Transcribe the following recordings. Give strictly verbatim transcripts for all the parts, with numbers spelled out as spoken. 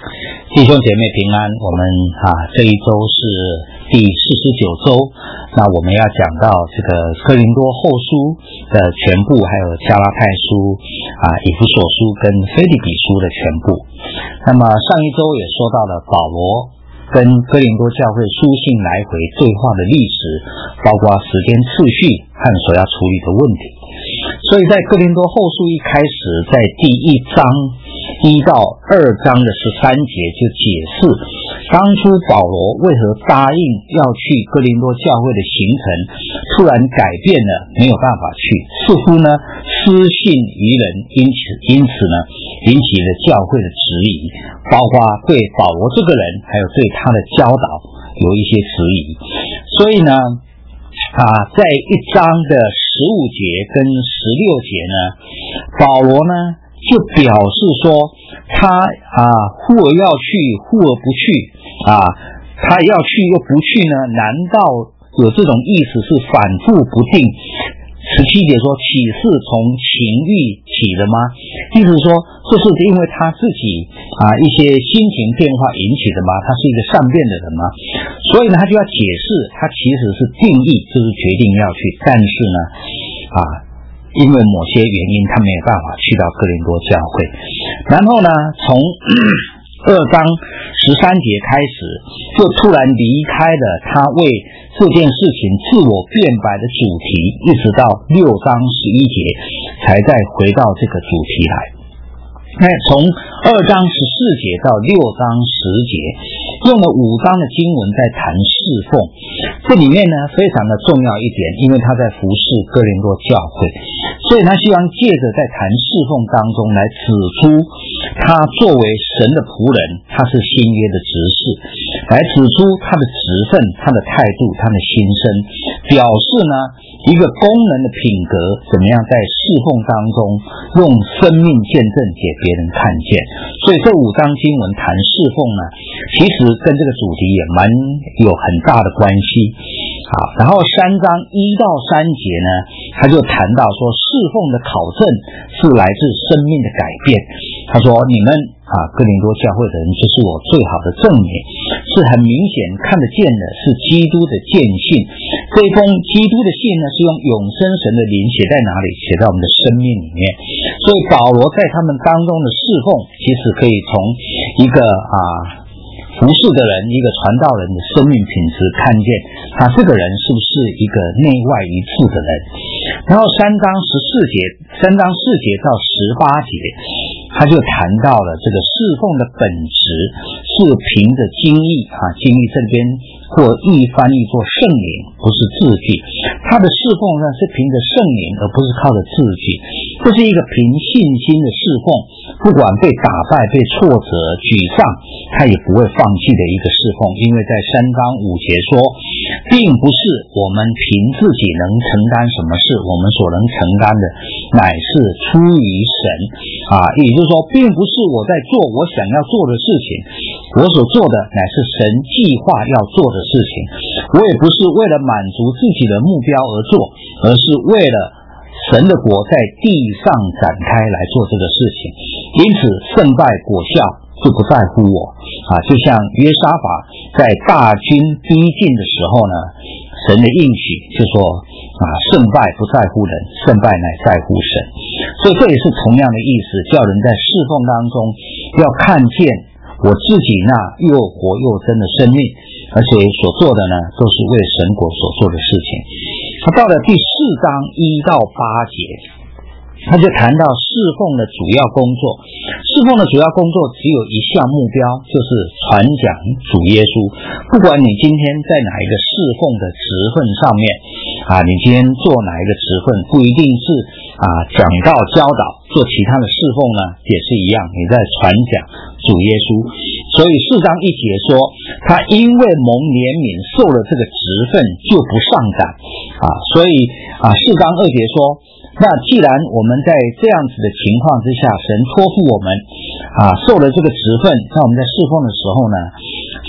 弟兄姐妹平安，我们啊这一周是第四十九周，那我们要讲到这个哥林多后书的全部，还有加拉太书啊、以弗所书跟腓立比书的全部。那么上一周也说到了保罗跟哥林多教会书信来回对话的历史，包括时间次序和所要处理的问题。所以在哥林多后书一开始，在第一章一到二章的十三节就解释当初保罗为何答应要去哥林多教会的行程突然改变了，没有办法去，似乎呢失信于人，因此因此呢引起了教会的质疑，包括对保罗这个人还有对他的教导有一些质疑。所以呢啊，在一章的十五节跟十六节呢，保罗呢就表示说他啊忽而要去忽而不去啊，他要去又不去呢，难道有这种意思是反复不定？十七节说岂是从情欲起的吗？意思说这是因为他自己啊一些心情变化引起的吗？他是一个善变的人吗？所以呢他就要解释他其实是定义，就是决定要去，但是呢啊因为某些原因他没有办法去到哥林多教会。然后呢从二章十三节开始就突然离开了他为这件事情自我辩白的主题，一直到六章十一节才再回到这个主题来。那从二章十四节到六章十节用了五章的经文在谈侍奉，这里面呢非常的重要一点，因为他在服侍哥林多教会，所以他希望借着在谈侍奉当中来指出他作为神的仆人，他是新约的执事，来指出他的职分，他的态度，他的心声，表示呢一个功能的品格怎么样在侍奉当中用生命见证给别人看见。所以这五章经文谈侍奉呢，其实跟这个主题也蛮有很大的关系。好，然后三章一到三节呢，他就谈到说侍奉的考证是来自生命的改变。他说你们啊，哥林多教会的人就是我最好的证明，是很明显看得见的，是基督的见信。这一封基督的信呢，是用永生神的灵写在哪里？写在我们的生命里面。所以保罗在他们当中的侍奉，其实可以从一个啊服侍的人，一个传道人的生命品质看见他这个人是不是一个内外一致的人。然后三章十四节三章四节到十八节他就谈到了这个侍奉的本质是凭着经意啊，经意这边或译翻译作圣灵，不是字句。他的侍奉呢是凭着圣灵，而不是靠着字句。这是一个凭信心的侍奉，不管被打败、被挫折、沮丧，他也不会放弃的一个侍奉。因为在三章五节说，并不是我们凭自己能承担什么事，我们所能承担的乃是出于神啊，也就是说并不是我在做我想要做的事情，我所做的乃是神计划要做的事情。我也不是为了满足自己的目标而做，而是为了神的国在地上展开来做这个事情。因此胜败果效就不在乎我啊，就像约沙法在大军逼近的时候呢，神的应许就说啊，胜败不在乎人，胜败乃在乎神。所以这也是同样的意思，叫人在侍奉当中要看见我自己那又活又真的生命，而且所做的呢都是为神国所做的事情。他到了第四章一到八节，他就谈到侍奉的主要工作。侍奉的主要工作只有一项目标，就是传讲主耶稣。不管你今天在哪一个侍奉的职分上面啊，你今天做哪一个职分，不一定是啊讲道教导，做其他的侍奉呢也是一样，你在传讲主耶稣。所以四章一节说，他因为蒙怜悯受了这个职分就不上赶啊，所以啊四章二节说，那既然我们在这样子的情况之下，神托付我们啊受了这个职分，那我们在侍奉的时候呢，就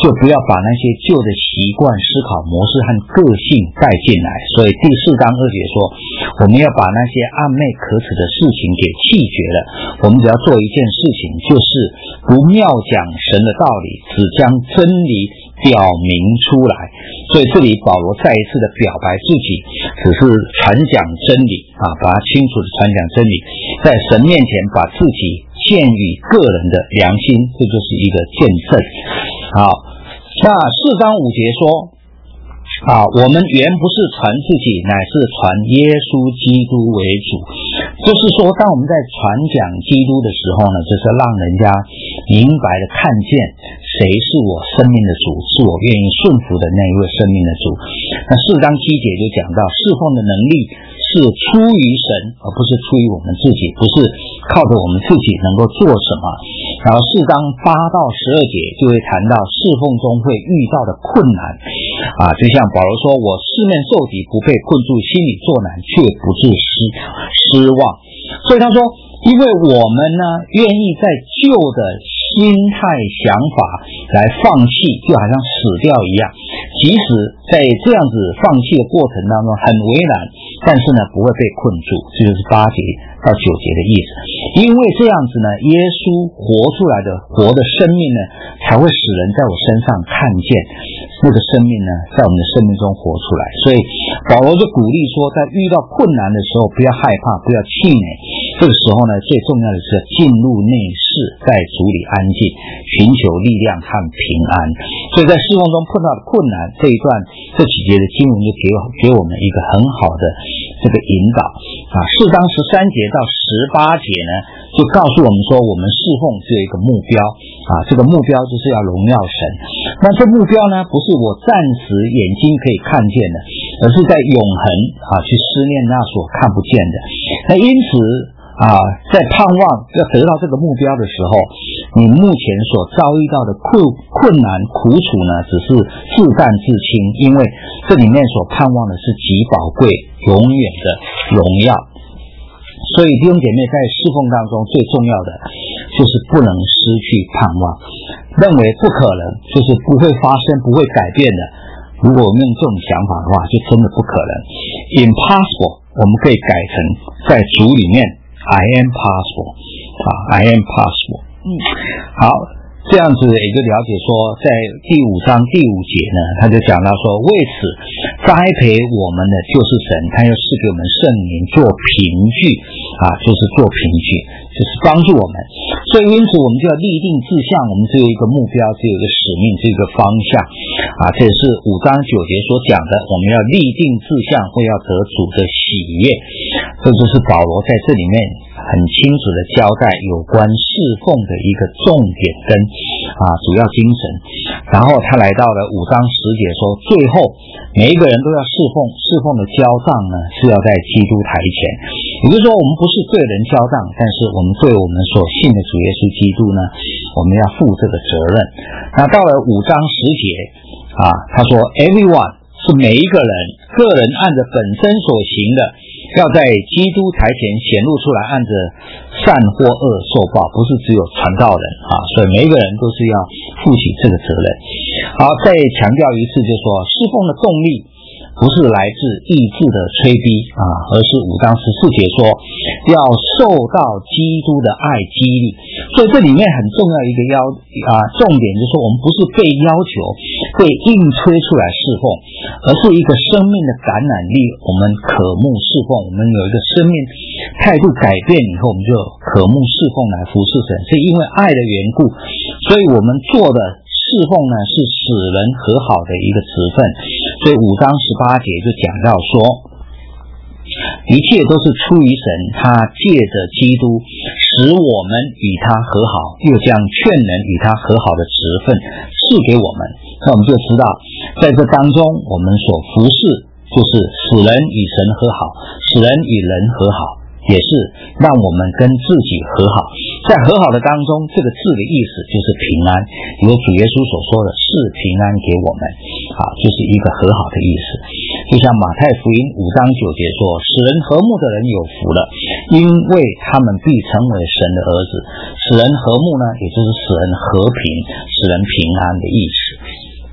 就不要把那些旧的习惯、思考模式和个性带进来。所以第四章二节说，我们要把那些暧昧可耻的事情给弃绝了。我们只要做一件事情，就是不妙讲神的道理，只将真理表明出来。所以这里保罗再一次的表白自己只是传讲真理啊，把它清楚的传讲真理，在神面前把自己献与个人的良心，这就是一个见证。好，那四章五节说啊，我们原不是传自己，乃是传耶稣基督为主。就是说，当我们在传讲基督的时候呢，就是让人家明白的看见谁是我生命的主，是我愿意顺服的那一位生命的主。那四章七节就讲到，侍奉的能力是出于神，而不是出于我们自己，不是靠着我们自己能够做什么。然后四章八到十二节就会谈到侍奉中会遇到的困难啊，就像保罗说，我四面受敌，不被困住，心里作难，却不致失失望。所以他说，因为我们呢愿意在旧的心态想法来放弃，就好像死掉一样，即使在这样子放弃的过程当中很为难，但是呢不会被困住。这就是八节到九节的意思。因为这样子呢，耶稣活出来的活的生命呢，才会使人在我身上看见那个生命呢在我们的生命中活出来。所以保罗就鼓励说，在遇到困难的时候不要害怕，不要气馁，这个时候呢最重要的是进入内室，在主里安静，寻求力量和平安。所以在侍奉中碰到的困难，这一段这几节的经文就给给我们一个很好的这个引导啊。四章十三节到十八节呢，就告诉我们说，我们侍奉只有一个目标啊，这个目标就是要荣耀神。那这目标呢，不是我暂时眼睛可以看见的，而是在永恒啊去思念那所看不见的。那因此啊，在盼望要得到这个目标的时候，你目前所遭遇到的困困难苦楚呢，只是自淡自轻，因为这里面所盼望的是极宝贵永远的荣耀。所以弟兄姐妹，在侍奉当中最重要的就是不能失去盼望，认为不可能，就是不会发生，不会改变的。如果我们用这种想法的话，就真的不可能。 Impossible 我们可以改成在主里面 I am possible 啊 I am possible。 嗯，好，这样子也就了解说，在第五章第五节呢，他就讲到说，为此栽培我们的就是神，他又赐给我们圣灵做凭据啊，就是做凭据，就是帮助我们。所以因此我们就要立定志向，我们只有一个目标，只有一个使命，只有一个方向啊。这也是五章九节所讲的，我们要立定志向，会要得主的喜悦。这就是保罗在这里面很清楚的交代有关侍奉的一个重点跟啊主要精神。然后他来到了五章十节说，最后每一个人都要侍奉，侍奉的交账呢是要在基督台前。也就是说，我们不是对人交账，但是我们对我们所信的主耶稣基督呢，我们要负这个责任。那到了五章十节啊，他说 everyone 是每一个人，个人按着本身所行的，要在基督台前显露出来，按着善或恶受报，不是只有传道人啊，所以每一个人都是要负起这个责任。好，再强调一次，就是说侍奉的动力不是来自意志的催逼啊，而是五章十四节说要受到基督的爱激励。所以这里面很重要一个要啊重点就是说，我们不是被要求被硬催出来侍奉，而是一个生命的感染力，我们渴慕侍奉，我们有一个生命态度改变以后，我们就渴慕侍奉来服侍神，是因为爱的缘故，所以我们做的侍奉呢是使人和好的一个职分。所以五章十八节就讲到说，一切都是出于神，他借着基督使我们与他和好，又将劝人与他和好的职分赐给我们。那我们就知道，在这当中我们所服侍就是使人与神和好，使人与人和好，也是让我们跟自己和好。在和好的当中，这个字的意思就是平安，有主耶稣所说的是平安给我们啊，就是一个和好的意思。就像马太福音五章九节说，使人和睦的人有福了，因为他们必成为神的儿子。使人和睦呢，也就是使人和平，使人平安的意思。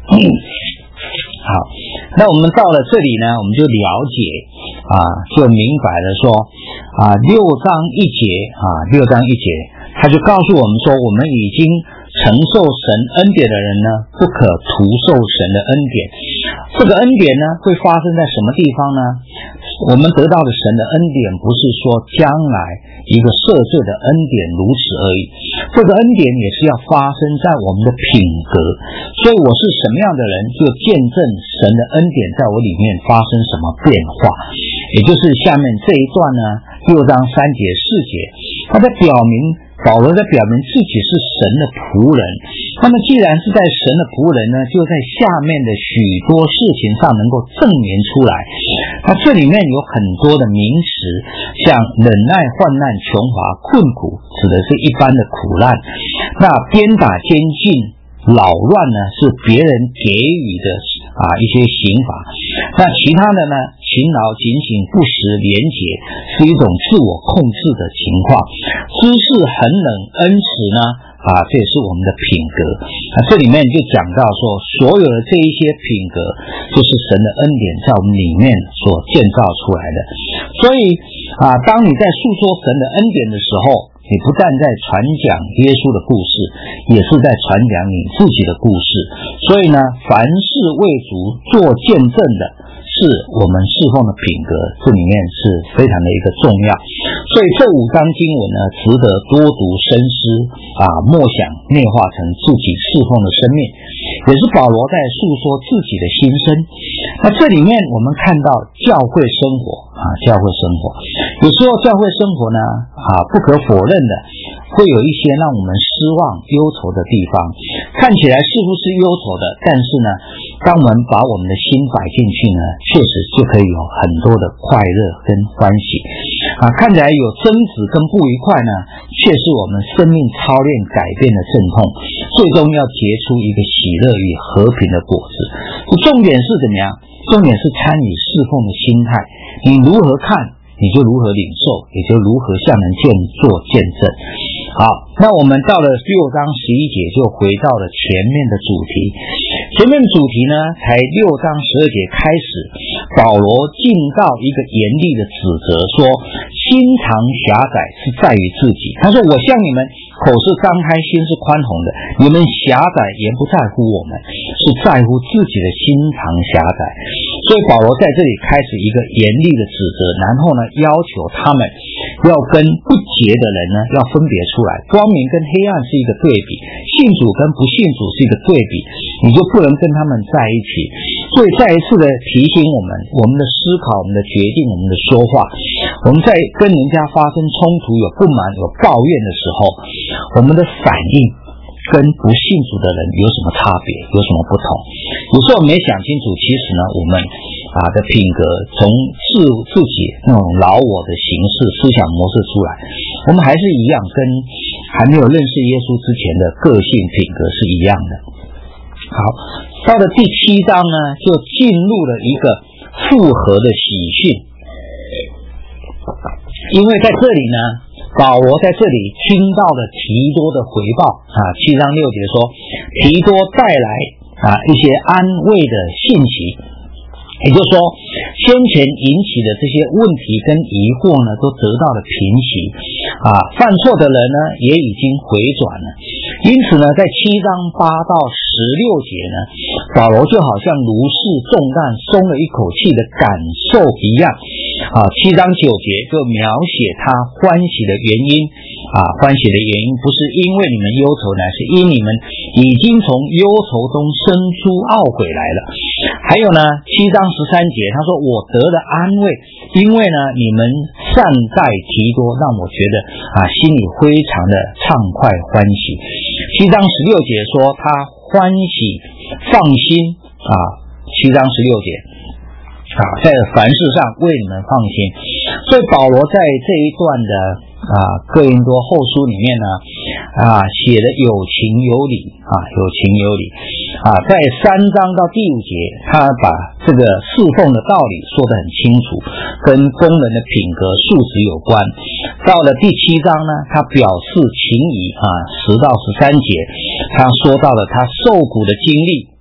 好，那我们到了这里呢，我们就了解啊，就明白了说啊，六章一节啊，六章一节，他就告诉我们说，我们已经承受神恩典的人呢，不可徒受神的恩典。这个恩典呢，会发生在什么地方呢？我们得到的神的恩典，不是说将来一个赦罪的恩典如此而已，这个恩典也是要发生在我们的品格。所以我是什么样的人，就见证神的恩典在我里面发生什么变化。也就是下面这一段呢，六章三节四节，他在表明，保罗在表明自己是神的仆人。那么既然是在神的仆人呢，就在下面的许多事情上能够证明出来。那这里面有很多的名词，像忍耐、患难、穷乏、困苦，指的是一般的苦难。那鞭打、监禁、扰乱呢，是别人给予的啊一些刑罚。那其他的呢，勤劳、警醒、不时、廉洁，是一种自我控制的情况。知识、恒忍、恩慈呢，啊，这也是我们的品格。那这里面就讲到说，所有的这一些品格，就是神的恩典在我们里面所建造出来的。所以啊，当你在诉说神的恩典的时候，你不但在传讲耶稣的故事，也是在传讲你自己的故事。所以呢，凡是为主做见证的，是我们侍奉的品格，这里面是非常的一个重要。所以这五章经文呢，值得多读深思啊，默想内化成自己侍奉的生命，也是保罗在诉说自己的心声。那这里面我们看到教会生活啊，教会生活，有时候教会生活呢啊，不可否认的，会有一些让我们失望、忧愁的地方，看起来似乎是忧愁的，但是呢，当我们把我们的心摆进去呢，确实就可以有很多的快乐跟欢喜啊。看起来有争执跟不愉快呢，却是我们生命操练改变的阵痛，最终要结出一个喜乐与和平的果子。重点是怎么样？重点是参与侍奉的心态，你如何看，你就如何领受，也就如何向人见做见证。好，那我们到了六章十一节，就回到了前面的主题。前面的主题呢，才六章十二节开始，保罗进到一个严厉的指责，说心肠狭窄是在于自己。他说，我向你们口是张开，心是宽宏的，你们狭窄也不在乎我们，是在乎自己的心肠狭窄。所以保罗在这里开始一个严厉的指责，然后呢，要求他们要跟不洁的人呢要分别出来，光明跟黑暗是一个对比，信主跟不信主是一个对比，你就不能跟他们在一起。所以再一次的提醒我们，我们的思考、我们的决定、我们的说话，我们在跟人家发生冲突、有不满、有抱怨的时候，我们的反应跟不信主的人有什么差别，有什么不同。有时候没想清楚，其实呢，我们啊的品格从自自己那种老我的形式、思想模式出来，我们还是一样，跟还没有认识耶稣之前的个性品格是一样的。好，到了第七章呢，就进入了一个复合的喜讯。因为在这里呢，保罗在这里听到了提多的回报啊，七章六节说，提多带来啊一些安慰的信息，也就是说，先前引起的这些问题跟疑惑呢，都得到了平息啊，犯错的人呢也已经回转了。因此呢，在七章八到十六节呢，保罗就好像如释重担、松了一口气的感受一样啊。七章九节就描写他欢喜的原因啊，欢喜的原因不是因为你们忧愁，乃是因你们已经从忧愁中生出懊悔来了。还有呢，七章十三节他说，我得了安慰，因为呢你们善待提多，让我觉得啊心里非常的畅快欢喜。七章十六节说他欢喜放心啊，七章十六节啊，在凡事上为你们放心。所以保罗在这一段的啊哥林多后书里面呢啊写的有情有理啊，有情有理啊，在三章到第五节，他把这个侍奉的道理说得很清楚，跟工人的品格素质有关。到了第七章呢，他表示情谊啊，十到十三节，他说到了他受苦的经历，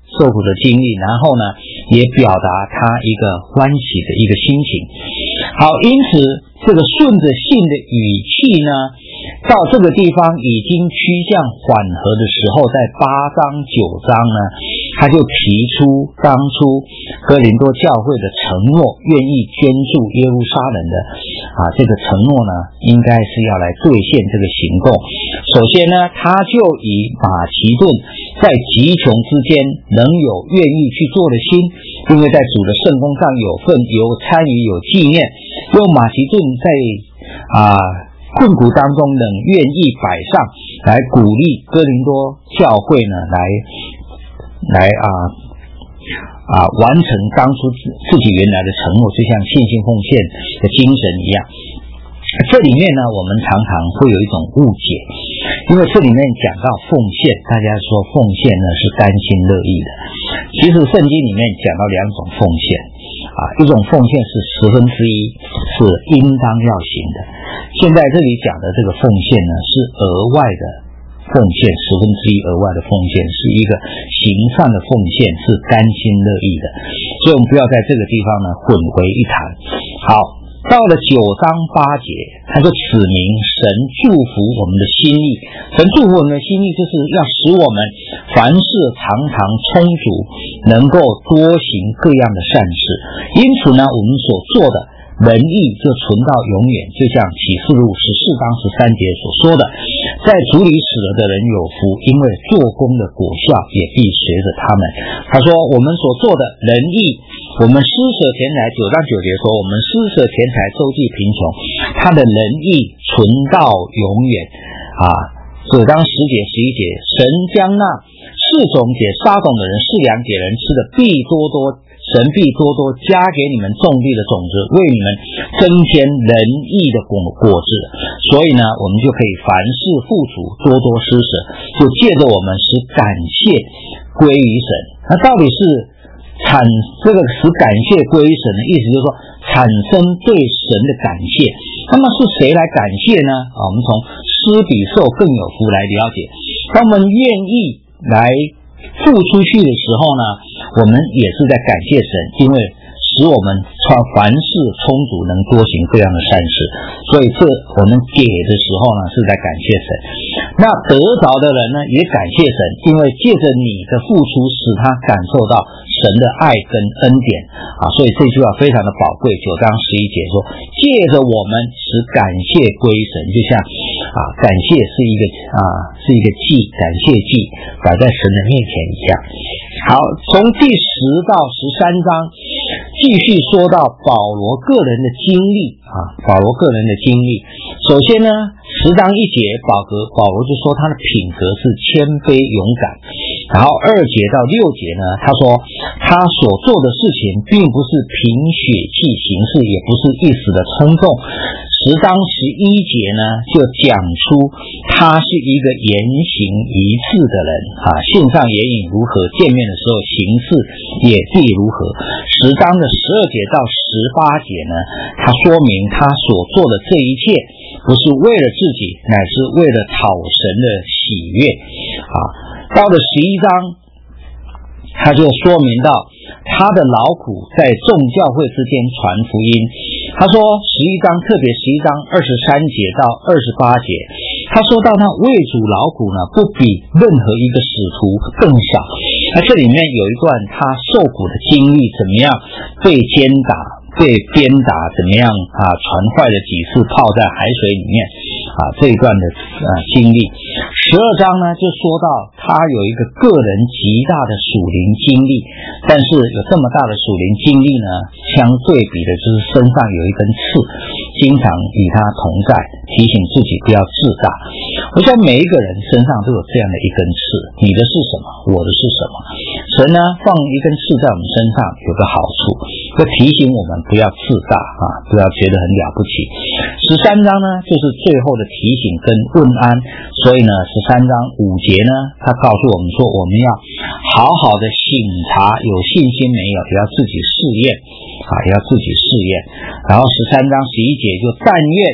受苦的经历，然后呢也表达他一个欢喜的一个心情。好，因此这个顺着性的语气呢，到这个地方已经趋向缓和的时候，在八章九章呢，他就提出当初哥林多教会的承诺，愿意捐助耶路撒冷的啊这个承诺呢，应该是要来兑现这个行动。首先呢，他就以马其顿在极穷之间能有愿意去做的心，因为在主的圣工上有份，有参与，有纪念，用马其顿在啊困苦当中能愿意摆上来鼓励哥林多教会呢，来来啊啊完成当初自己原来的承诺，就像信心奉献的精神一样。这里面呢，我们常常会有一种误解，因为这里面讲到奉献，大家说奉献呢是甘心乐意的。其实圣经里面讲到两种奉献啊，一种奉献是十分之一，是应当要行的。现在这里讲的这个奉献呢，是额外的奉献，十分之一额外的奉献，是一个行善的奉献，是甘心乐意的。所以我们不要在这个地方呢混为一谈。好，到了九章八节，他就指明神祝福我们的心意。神祝福我们的心意，就是要使我们凡事常常充足，能够多行各样的善事。因此呢，我们所做的仁义就存到永远，就像启示录十四章十三节所说的，在主里死了的人有福，因为做工的果效也必随着他们。他说我们所做的仁义，我们施舍钱财，九章九节说我们施舍钱财周济贫穷，他的仁义存到永远啊。九章十节十一节，神将那四种给撒种的人，四两给人吃的，必多多神必多多加给你们种地的种子，为你们增添仁义的果果子。所以呢，我们就可以凡事富足，多多施舍，就借着我们使感谢归于神。那到底是产这个使感谢归于神的意思，就是说产生对神的感谢。那么是谁来感谢呢？啊，我们从施比受更有福来了解。当我们愿意来付出去的时候呢，我们也是在感谢神，因为使我们凡事充足，能多行各样的善事。所以这我们给的时候呢，是在感谢神。那得着的人呢，也感谢神，因为借着你的付出，使他感受到神的爱跟恩典啊。所以这句话非常的宝贵。九章十一节说，借着我们使感谢归神，就像啊，感谢是一个啊是一个祭，感谢祭摆在神的面前一样。好，从第十到十三章继续说到保罗个人的经历啊，保罗个人的经历。首先呢，十章一节，保罗保罗就说他的品格是谦卑勇敢。然后二节到六节呢，他说他所做的事情并不是凭血气行事，也不是一时的冲动。十章十一节呢，就讲出他是一个言行一致的人啊，线上言语如何，见面的时候行事也必如何。十章的十二节到十八节呢，他说明他所做的这一切不是为了自己，乃是为了讨神的喜悦啊。到了十一章，他就说明到他的劳苦在众教会之间传福音。他说十一章，特别十一章二十三节到二十八节，他说到他为主劳苦呢，不比任何一个使徒更少。那这里面有一段他受苦的经历，怎么样被鞭打，被鞭打怎么样啊？船坏了几次，泡在海水里面啊，这一段的啊经历。十二章呢，就说到他有一个个人极大的属灵经历，但是有这么大的属灵经历呢，相对比的就是身上有一根刺，经常与他同在，提醒自己不要自大。我想每一个人身上都有这样的一根刺，你的是什么？我的是什么？神呢，放一根刺在我们身上有个好处，会提醒我们不要自大啊，不要觉得很了不起。十三章呢，就是最后的提醒跟问安。所以呢，十三章五节呢，他告诉我们说，我们要好好的省察有信心没有，也要自己试验啊，也要自己试验。然后十三章十一节就但愿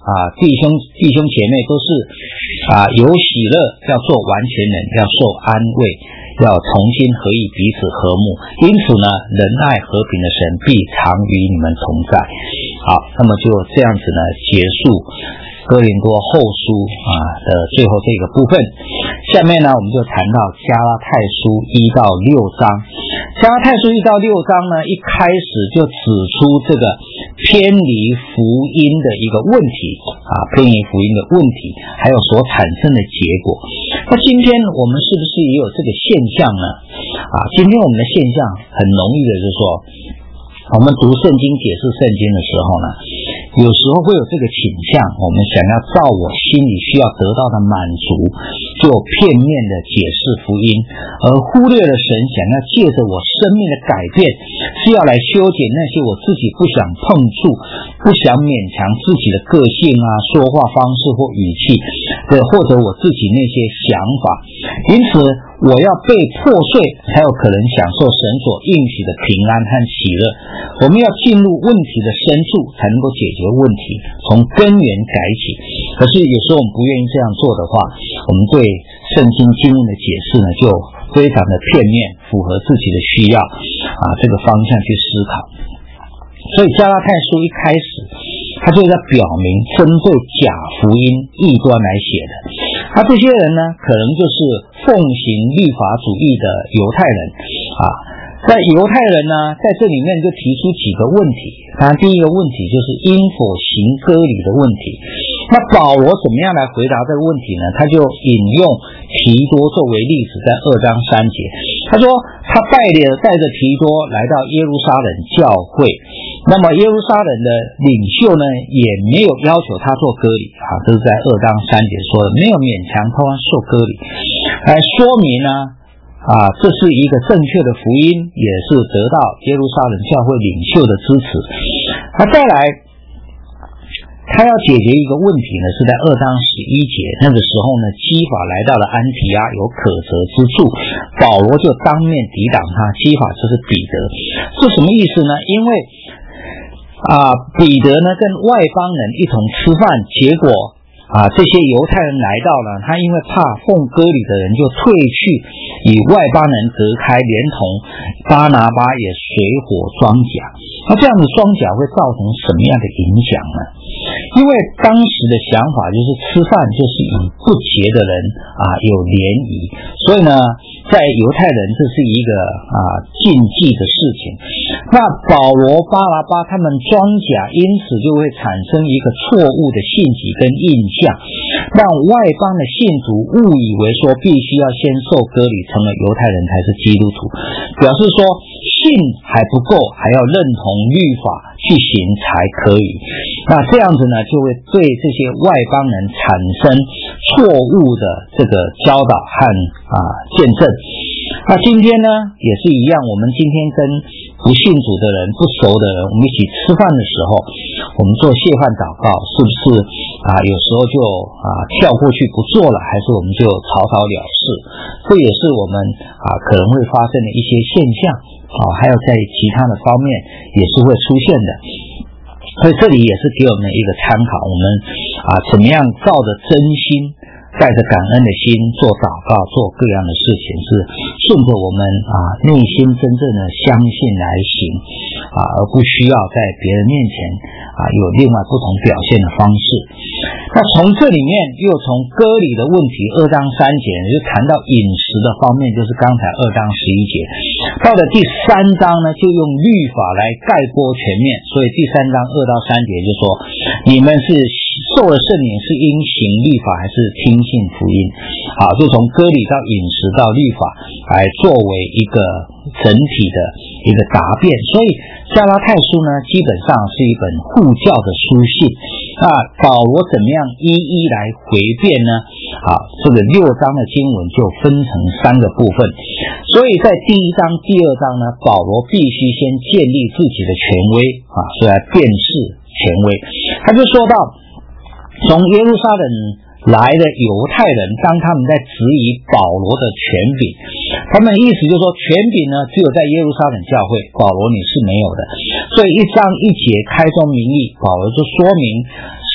啊弟兄弟兄姐妹都是啊有喜乐，要做完全人，要受安慰，要同心合意，彼此和睦。因此呢，仁爱和平的神必常与你们同在。好，那么就这样子呢结束哥林多后书啊的最后这个部分。下面呢我们就谈到加拉太书一到六章。加拉太书一到六章呢，一开始就指出这个偏离福音的一个问题啊，偏离福音的问题，还有所产生的结果。那今天我们是不是也有这个现象呢？啊，今天我们的现象很容易的就是说，我们读圣经解释圣经的时候呢，有时候会有这个倾向，我们想要照我心里需要得到的满足，就片面的解释福音，而忽略了神想要借着我生命的改变，是要来修剪那些我自己不想碰触、不想勉强自己的个性啊、说话方式或语气的，或者我自己那些想法。因此我要被破碎，才有可能享受神所应许的平安和喜乐。我们要进入问题的深处，才能够解决问题，从根源改起。可是有时候我们不愿意这样做的话，我们对圣经经文的解释呢，就非常的片面，符合自己的需要啊，这个方向去思考。所以加拉太书一开始他就在表明针对假福音异端来写的。那这些人呢，可能就是奉行律法主义的犹太人啊。在犹太人呢，在这里面就提出几个问题。当然第一个问题就是应否行割礼的问题。那保罗怎么样来回答这个问题呢？他就引用提多作为例子，在二章三节，他说他带着带着提多来到耶路撒冷教会，那么耶路撒冷的领袖呢，也没有要求他做割礼啊，这是在二章三节说的，没有勉强他受割礼，来说明呢啊，这是一个正确的福音，也是得到耶路撒冷教会领袖的支持。那再来，他要解决一个问题呢，是在二章十一节，那个时候呢，基法来到了安提阿，有可责之处，保罗就当面抵挡他。基法就是彼得，是什么意思呢？因为啊，彼得呢跟外邦人一同吃饭，结果啊，这些犹太人来到了，他因为怕奉割礼的人就退去，与外邦人隔开，连同巴拿巴也水火装甲。那这样的装甲会造成什么样的影响呢？因为当时的想法就是吃饭就是与不洁的人啊有联谊，所以呢，在犹太人这是一个啊禁忌的事情。那保罗、巴拿巴他们装甲，因此就会产生一个错误的信息跟印象，让外邦的信徒误以为说必须要先受割礼，成为犹太人才是基督徒，表示说信还不够，还要认同律法去行才可以。那这样子呢，就会对这些外邦人产生错误的这个教导和啊见证。那今天呢也是一样，我们今天跟不信主的人、不熟的人，我们一起吃饭的时候，我们做谢饭祷告，是不是啊？有时候就啊跳过去不做了，还是我们就草草了事？这也是我们啊可能会发生的一些现象啊，还有在其他的方面也是会出现的。所以这里也是给我们一个参考，我们啊怎么样照着真心，带着感恩的心做祷告，做各样的事情，是顺着我们啊内心真正的相信来行啊，而不需要在别人面前啊有另外不同表现的方式。那从这里面又从割礼的问题，二章三节就谈到饮食的方面，就是刚才二章十一节。到了第三章呢，就用律法来概括全面，所以第三章二到三节就说，你们是受了圣灵是因行律法还是听信福音？好，就从割礼到饮食到律法来作为一个整体的一个答辩。所以加拉太书呢，基本上是一本护教的书信。那保罗怎么样一一来回辩呢？好，这个六章的经文就分成三个部分。所以在第一章、第二章呢，保罗必须先建立自己的权威啊，所以来辨识权威。他就说到，从耶路撒冷来的犹太人，当他们在质疑保罗的权柄，他们的意思就是说，权柄呢只有在耶路撒冷教会，保罗你是没有的。所以一章一节开宗明义，保罗就说明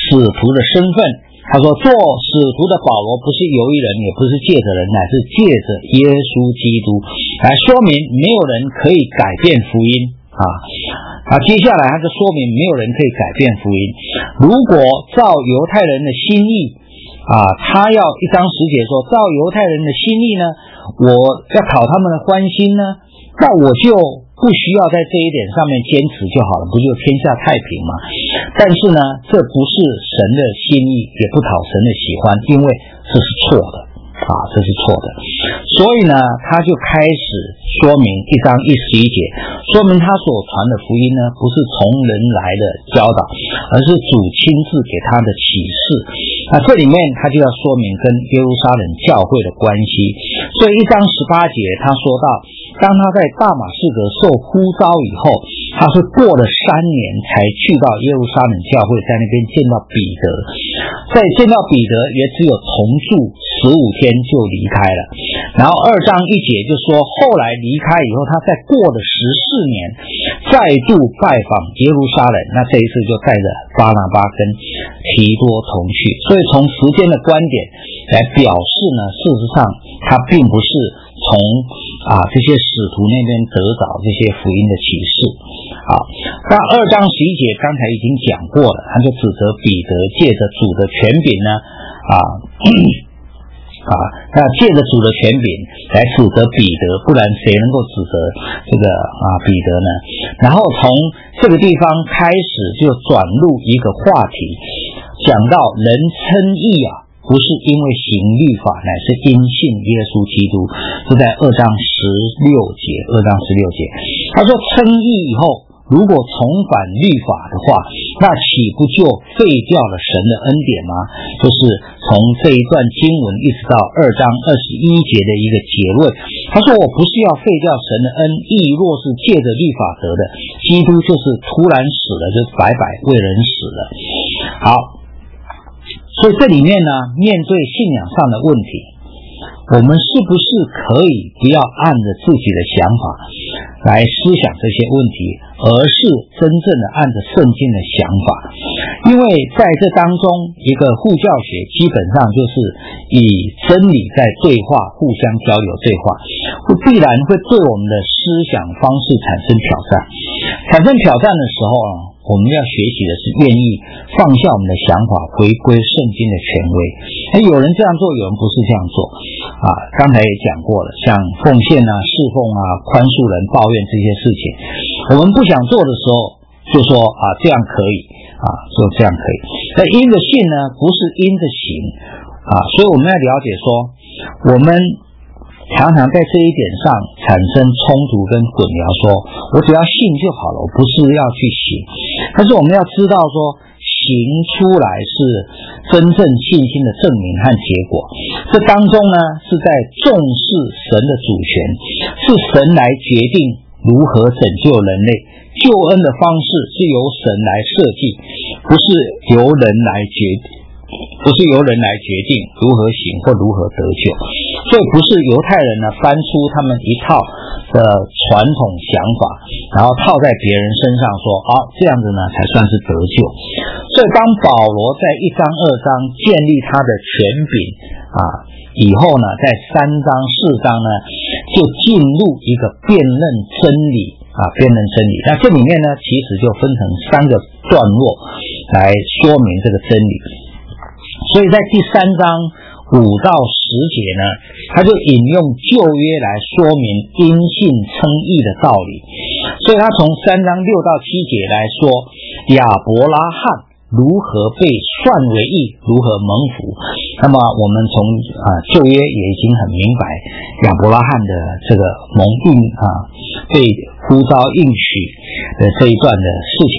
使徒的身份。他说做使徒的保罗不是由一人，也不是借着人，乃是借着耶稣基督，来说明没有人可以改变福音啊。啊，接下来他就说明没有人可以改变福音。如果照犹太人的心意啊，他要一章十节说，照犹太人的心意呢，我要讨他们的欢心呢，那我就不需要在这一点上面坚持就好了，不就天下太平吗？但是呢，这不是神的心意，也不讨神的喜欢，因为这是错的啊，这是错的。所以呢，他就开始说明一章一十一节，说明他所传的福音呢，不是从人来的教导，而是主亲自给他的启示。那这里面他就要说明跟耶路撒冷教会的关系。所以一章十八节他说到，当他在大马士革受呼召以后，他是过了三年才去到耶路撒冷教会，在那边见到彼得。在见到彼得也只有同住十五天就离开了。然后二章一节就说，后来离开以后，他再过了十四年再度拜访耶路撒冷，那这一次就带着巴拿巴跟提多同去。所以从时间的观点来表示呢，事实上他并不是从啊这些使徒那边得着这些福音的启示。好，那二章十一节刚才已经讲过了，他就指责彼得借着主的权柄呢啊啊，那借着主的权柄来指责彼得，不然谁能够指责这个啊彼得呢？然后从这个地方开始就转入一个话题，讲到人称义啊，不是因为行律法，乃是因信耶稣基督。就在二章十六节，二章十六节，他说称义以后，如果重返律法的话，那岂不就废掉了神的恩典吗？就是从这一段经文一直到二章二十一节的一个结论。他说我不是要废掉神的恩，义若是借着律法得的，基督就是突然死了，就是白白为人死了。好，所以这里面呢，面对信仰上的问题，我们是不是可以不要按着自己的想法来思想这些问题，而是真正的按着圣经的想法？因为在这当中，一个护教学基本上就是以真理在对话，互相交流对话，必然会对我们的思想方式产生挑战。产生挑战的时候啊，我们要学习的是愿意放下我们的想法，回归圣经的权威。有人这样做，有人不是这样做啊。刚才也讲过了，像奉献啊、侍奉啊、宽恕人、抱怨这些事情，我们不想做的时候，就说啊这样可以啊，说这样可以。但因着信呢，不是因着行啊，所以我们要了解说，我们常常在这一点上产生冲突跟混淆，说我只要信就好了，我不是要去行。但是我们要知道说，行出来是真正信心的证明和结果。这当中呢，是在重视神的主权，是神来决定如何拯救人类，救恩的方式是由神来设计，不是由人来决定。不是由人来决定如何行或如何得救，所以不是犹太人呢翻出他们一套的传统想法，然后套在别人身上说啊这样子呢才算是得救。所以当保罗在一章二章建立他的权柄啊以后呢，在三章四章呢就进入一个辨认真理啊辨认真理。那这里面呢其实就分成三个段落来说明这个真理。所以在第三章五到十节呢，他就引用旧约来说明因信称义的道理。所以他从三章六到七节来说亚伯拉罕如何被算为义，如何蒙福。那么我们从啊旧约也已经很明白亚伯拉罕的这个蒙应啊被呼召应许的这一段的事情。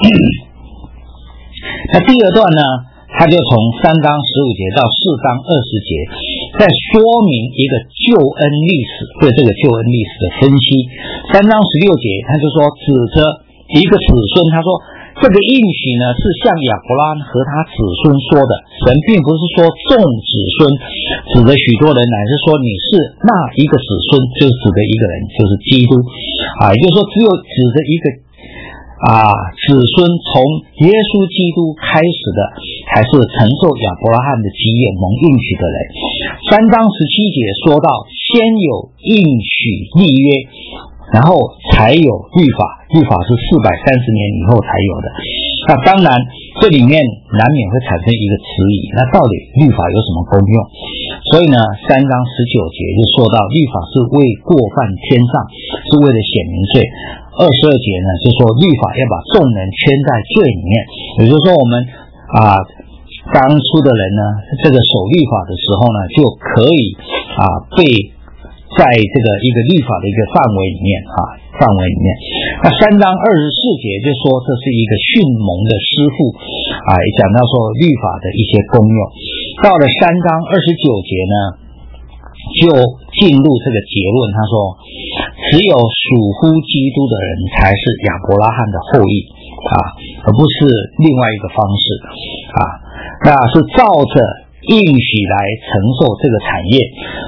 那第二段呢，他就从三章十五节到四章二十节，在说明一个救恩历史，对这个救恩历史的分析。三章十六节，他就说指着一个子孙，他说这个应许呢是向亚伯拉罕和他子孙说的。神并不是说众子孙，指着许多人，乃是说你是那一个子孙，就是指着一个人，就是基督啊，也就是说只有指着一个啊，子孙从耶稣基督开始的，才才是承受亚伯拉罕的基业蒙应许的人。三章十七节说到，先有应许立约，然后才有律法，律法是四百三十年以后才有的。那当然这里面难免会产生一个迟疑，那到底律法有什么功用？所以呢三章十九节就说到，律法是为过犯添上，是为了显明罪。二十二节呢就说，律法要把众人圈在罪里面，也就是说我们啊当初的人呢，这个守律法的时候呢，就可以啊被在这个一个律法的一个范围里面啊范围里面。那三章二十四节就说这是一个训蒙的师傅啊，也讲到说律法的一些功用。到了三章二十九节呢，就进入这个结论，他说只有属乎基督的人才是亚伯拉罕的后裔啊，而不是另外一个方式啊，那是照着应许来承受这个产业。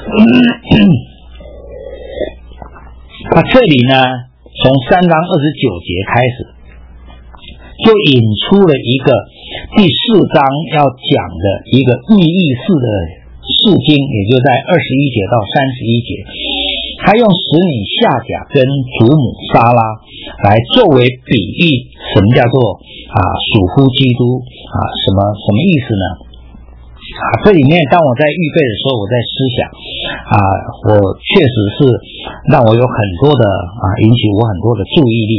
那这里呢，从三章二十九节开始，就引出了一个第四章要讲的一个意义式的释经，也就在二十一节到三十一节，他用使女夏甲跟祖母撒拉来作为比喻，什么叫做啊属乎基督啊？什么什么意思呢？啊，这里面当我在预备的时候，我在思想啊，我确实是让我有很多的啊，引起我很多的注意力，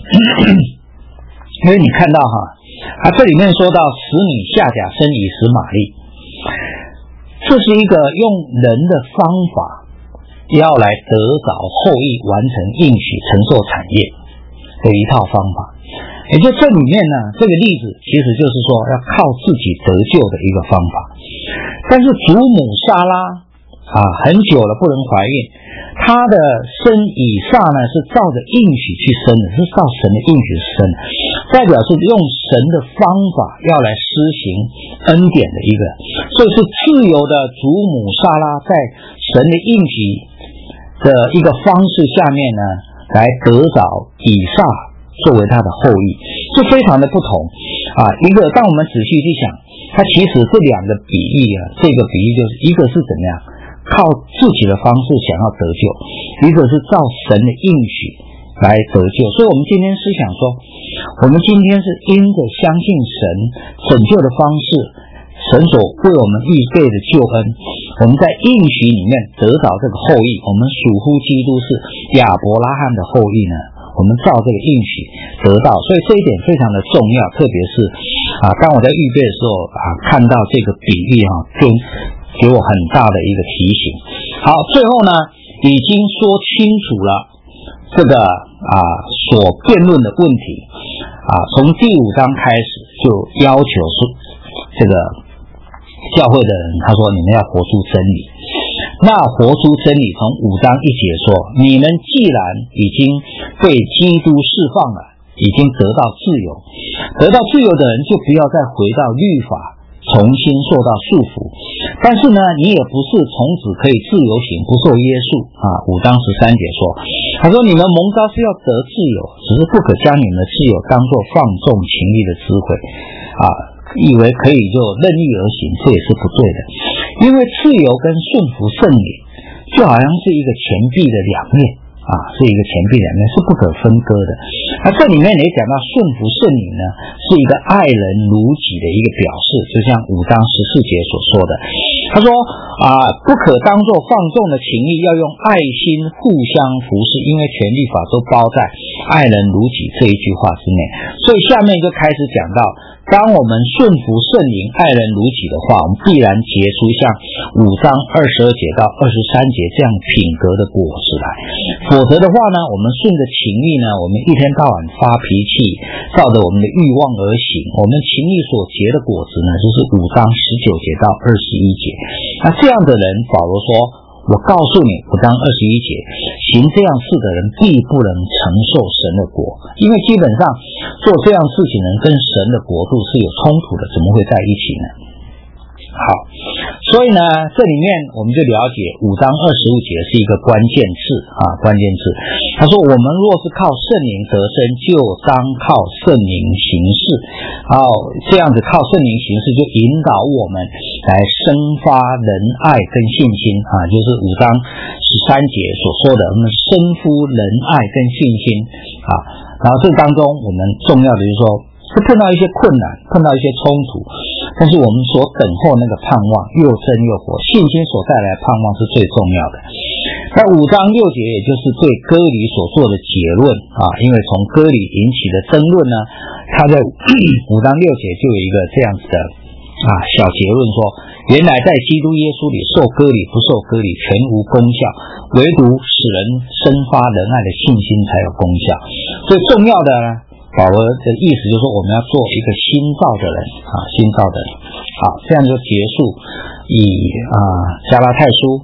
因为你看到哈，啊这里面说到使女夏甲生以实玛利，这是一个用人的方法要来得着后裔，完成应许，承受产业的一套方法。也就这里面呢，这个例子其实就是说要靠自己得救的一个方法。但是祖母撒拉啊，很久了不能怀孕，她的生以撒呢是照着应许去生的，是照神的应许生的，代表是用神的方法要来施行恩典的一个，所以是自由的祖母撒拉在神的应许的一个方式下面呢，来得着以撒作为他的后裔，是非常的不同啊。一个当我们仔细去想，它其实这两个比喻啊，这个比喻就是一个是怎么样靠自己的方式想要得救，一个是照神的应许来得救。所以我们今天思想说，我们今天是因着相信神拯救的方式，神所为我们预备的救恩，我们在应许里面得到这个后裔，我们属乎基督是亚伯拉罕的后裔呢，我们照这个应许得到。所以这一点非常的重要，特别是啊，当我在预备的时候啊，看到这个比喻哈、啊，就给我很大的一个提醒。好，最后呢，已经说清楚了这个啊所辩论的问题啊，从第五章开始就要求是这个教会的人，他说你们要活出真理。那活出真理，从五章一节说，你们既然已经被基督释放了，已经得到自由，得到自由的人就不要再回到律法重新受到束缚。但是呢，你也不是从此可以自由行，不受约束啊。五章十三节说，他说你们蒙召是要得自由，只是不可将你们的自由当作放纵情欲的智慧啊，以为可以就任意而行，这也是不对的。因为自由跟顺服圣灵就好像是一个钱币的两面啊，是一个钱币两面，是不可分割的。那这里面也讲到顺服圣灵呢，是一个爱人如己的一个表示，就像五章十四节所说的，他说啊，不可当作放纵的情欲，要用爱心互相服侍，因为全律法都包在爱人如己这一句话之内。所以下面就开始讲到，当我们顺服圣灵、爱人如己的话，我们必然结出像五章二十二节到二十三节这样品格的果实来。否则的话呢，我们顺着情欲呢，我们一天到晚发脾气，照着我们的欲望而行，我们情欲所结的果子呢，就是五章十九节到二十一节。那这样的人，保罗说，我告诉你，五章二十一节，行这样事的人必不能承受神的国，因为基本上做这样事情的人跟神的国度是有冲突的，怎么会在一起呢？ 好，所以呢，这里面我们就了解五章二十五节是一个关键字啊，关键字。他说，我们若是靠圣灵得生，就当靠圣灵行事。好，这样子靠圣灵行事，就引导我们来生发仁爱跟信心啊，就是五章十三节所说的，我们生出仁爱跟信心啊。然后这当中，我们重要的就是说，会碰到一些困难，碰到一些冲突，但是我们所等候那个盼望又真又活，信心所带来的盼望是最重要的。那五章六节也就是对割礼所做的结论啊，因为从割礼引起的争论呢，他在五章六节就有一个这样子的啊小结论说，原来在基督耶稣里受割礼不受割礼全无功效，唯独使人生发仁爱的信心才有功效。最重要的呢，保罗的意思就是说，我们要做一个新造的人啊，新造的人。好，这样就结束以啊加拉太书。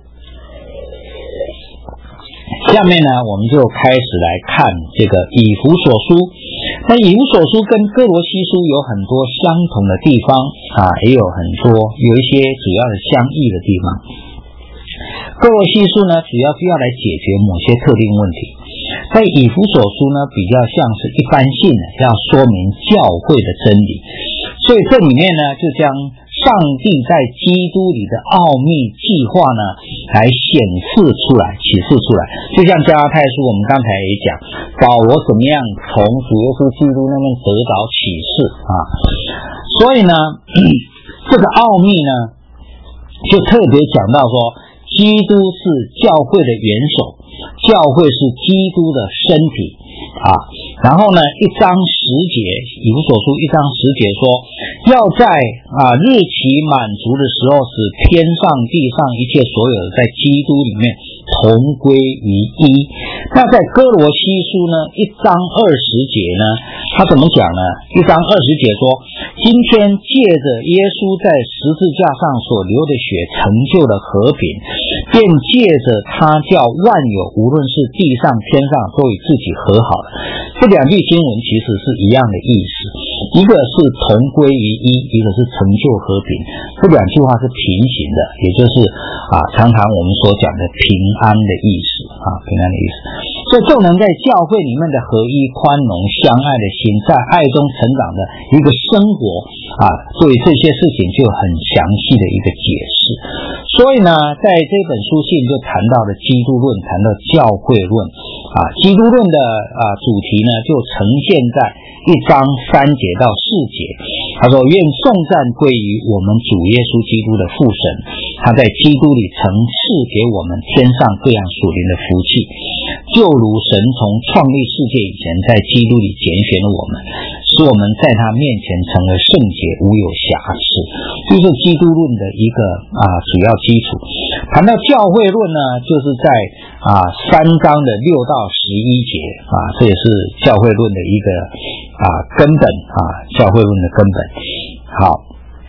下面呢，我们就开始来看这个以弗所书。那以弗所书跟哥罗西书有很多相同的地方啊，也有很多有一些主要的相异的地方。哥罗西书呢，主要是要来解决某些特定问题。在以弗所书呢，比较像是一般性的，要说明教会的真理。所以这里面呢，就将上帝在基督里的奥秘计划呢，来显示出来、启示出来。就像加拉太书，我们刚才也讲，保罗怎么样从主耶稣基督那边得着启示啊。所以呢，这个奥秘呢，就特别讲到说，基督是教会的元首，教会是基督的身体啊。然后呢，一章十节，以弗所书一章十节说，要在啊日期满足的时候，使天上地上一切所有的在基督里面同归于一。那在哥罗西书呢，一章二十节呢，他怎么讲呢？一章二十节说，今天借着耶稣在十字架上所流的血成就的和平，便借着他叫万有，无论是地上天上，都与自己和好了。这两句经文其实是一样的意思，一个是同归于一，一个是成就和平。这两句话是平行的，也就是啊，常常我们所讲的平安的意思啊，平安的意思。所以就能在教会里面的合一、宽容、相爱的心，在爱中成长的一个生活啊，对这些事情就很详细的一个解释。所以呢，在这本书信就谈到了基督论，谈到教会论啊，基督论的啊主题呢，就呈现在一章三节到四节。他说，愿颂赞归于我们主耶稣基督的父神，他在基督里曾赐给我们天上各样属灵的福气，就如神从创立世界以前在基督里拣选了我们，使我们在他面前成为圣洁，无有瑕疵。就是基督论的一个啊主要基础。谈到教会论呢，就是在啊三章的六到十一节啊，这也是教会论的一个啊根本啊，教会论的根本。好，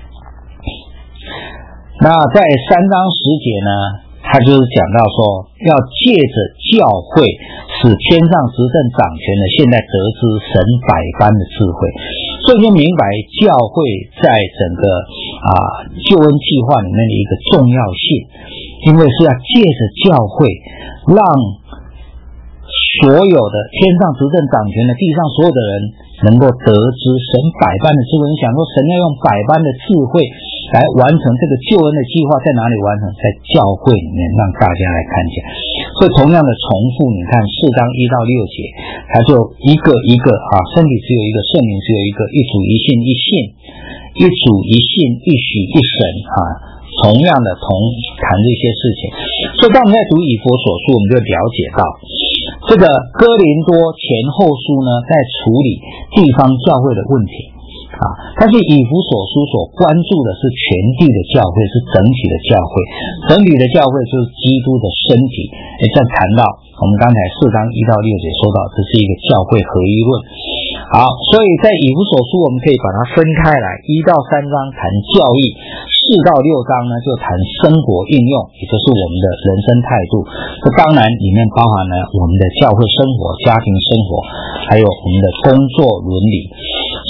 那在三章十节呢，他就是讲到说，要借着教会使天上执政掌权的现在得知神百般的智慧。所以就明白教会在整个啊救恩计划里面的一个重要性，因为是要借着教会让所有的天上执政掌权的地上所有的人能够得知神百般的智慧。你想说神要用百般的智慧来完成这个救恩的计划，在哪里完成？在教会里面让大家来看见。所以同样的重复，你看四章一到六节，它就一个一个啊，身体只有一个，圣灵只有一个，一主一信一信，一主一信一许一神啊。同样的同谈这些事情。所以当我们在读以弗所书，我们就了解到这个哥林多前后书呢，在处理地方教会的问题啊，但是以弗所书所关注的是全地的教会，是整体的教会，整体的教会就是基督的身体。也在谈到我们刚才四章一到六节说到，这是一个教会合一论。好，所以在以弗所书我们可以把它分开来，一到三章谈教义，四到六章呢就谈生活应用，也就是我们的人生态度。这当然里面包含了我们的教会生活、家庭生活，还有我们的工作伦理。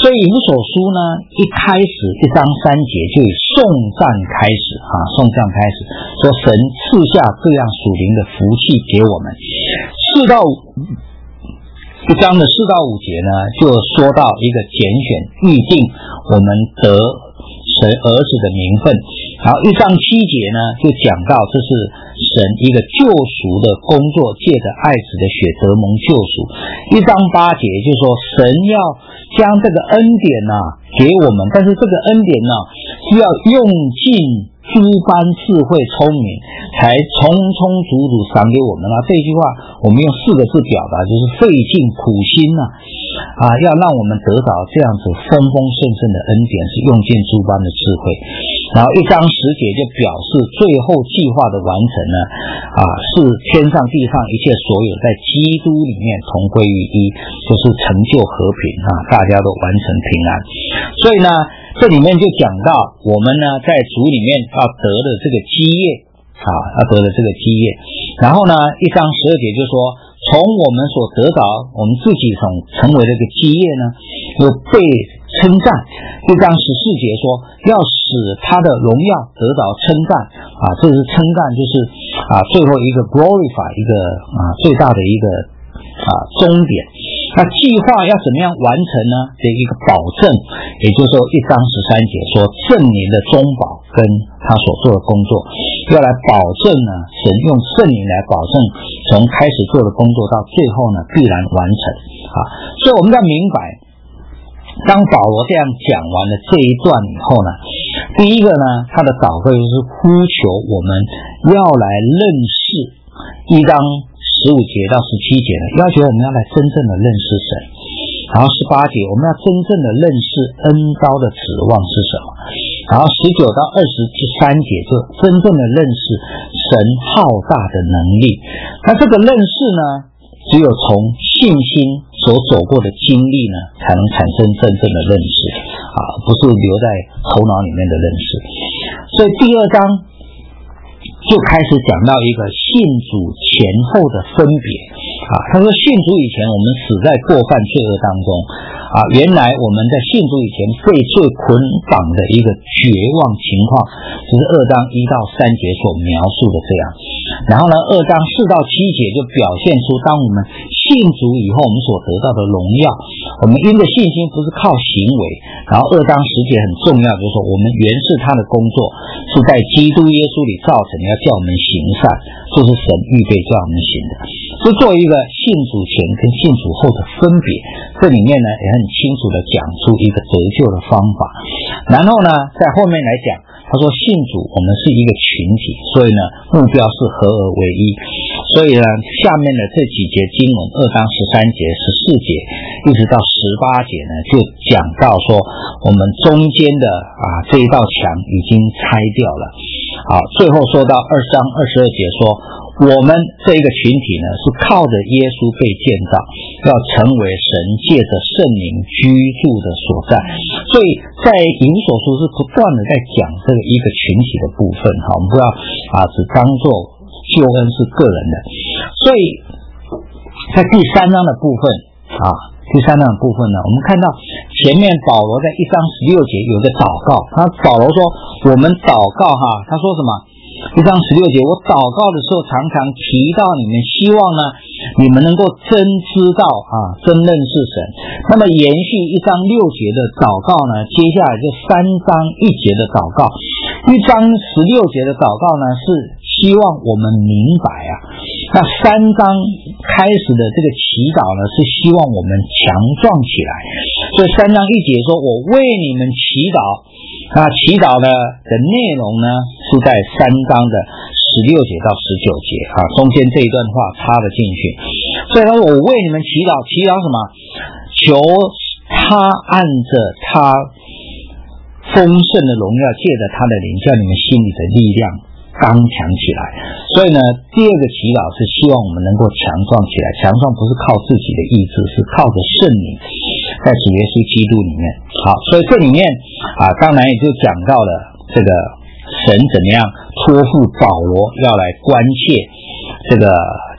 所以以弗所书呢，一开始一章三节就以颂赞开始啊，颂赞开始说神赐下各样属灵的福气给我们。四到一章的四到五节呢，就说到一个拣选预定我们得神儿子的名分。然后一章七节呢，就讲到这是神一个救赎的工作，借着爱子的血得蒙救赎。一章八节就说神要将这个恩典啊给我们，但是这个恩典呢是要用尽诸般智慧聪明，才充充足足赏给我们啊。这句话我们用四个字表达，就是费尽苦心啊，啊，要让我们得到这样子丰丰盛盛的恩典，是用尽诸般的智慧。然后一章十节就表示最后计划的完成呢，啊，是天上地上一切所有在基督里面同归于一，就是成就和平啊，大家都完成平安。所以呢，这里面就讲到我们呢在主里面要得的这个基业啊，要得的这个基业。然后呢，一章十二节就说，从我们所得到，我们自己从成为这个基业呢，又被称赞。一章十四节说，要使他的荣耀得到称赞啊，这是称赞，就是啊最后一个 glorify 一个啊最大的一个啊终点。那计划要怎么样完成呢？这一个保证，也就是说一章十三节说圣灵的中保跟他所做的工作，要来保证呢，神用圣灵来保证从开始做的工作到最后呢必然完成啊。所以我们要明白，当保罗这样讲完了这一段以后呢，第一个呢，他的祷告就是呼求我们要来认识，一章十五节到十七节呢，要求我们要来真正的认识神。然后十八节我们要真正的认识恩膏的指望是什么。然后十九到二十三节就真正的认识神浩大的能力。那这个认识呢，只有从信心所走过的经历呢，才能产生真正的认识啊，不是留在头脑里面的认识。所以第二章就开始讲到一个信主前后的分别啊。他说信主以前我们死在过犯罪恶当中啊，原来我们在信主以前被罪捆绑的一个绝望情况，就是二章一到三节所描述的这样。然后呢，二章四到七节就表现出当我们信主以后我们所得到的荣耀。我们因着信心不是靠行为。然后二章十节很重要，就是说我们原是他的工作，是在基督耶稣里造成要叫我们行善，这是神预备叫我们行的。就做一个信主前跟信主后的分别，这里面呢也很清楚的讲出一个得救的方法。然后呢，在后面来讲，他说信主我们是一个群体，所以呢目标是合而为一。所以呢，下面的这几节经文，二章十三节、十四节一直到十八节呢，就讲到说我们中间的啊这一道墙已经拆掉了。好，最后说到二章二十二节说，我们这一个群体呢是靠着耶稣被建造，要成为神借着圣灵居住的所在。所以在以弗所书是不断的在讲这个一个群体的部分，好，我们不要啊只当作救恩是个人的。所以在第三章的部分啊，第三章的部分呢，我们看到前面保罗在一章十六节有个祷告，他保罗说我们祷告哈，他说什么？一章十六节，我祷告的时候常常提到你们，希望呢你们能够真知道啊，真认识神。那么延续一章六节的祷告呢，接下来就三章一节的祷告。一章十六节的祷告呢是希望我们明白啊，那三章开始的这个祈祷呢是希望我们强壮起来。所以三章一节说我为你们祈祷，那祈祷呢的内容呢是在三章的十六节到十九节啊，中间这一段话插了进去。所以他说我为你们祈祷，祈祷什么？求他按着他丰盛的荣耀，借着他的灵，叫你们心里的力量刚强起来。所以呢，第二个祈祷是希望我们能够强壮起来。强壮不是靠自己的意志，是靠着圣灵在主耶稣基督里面。好，所以这里面啊，当然也就讲到了这个神怎么样托付保罗要来关切这个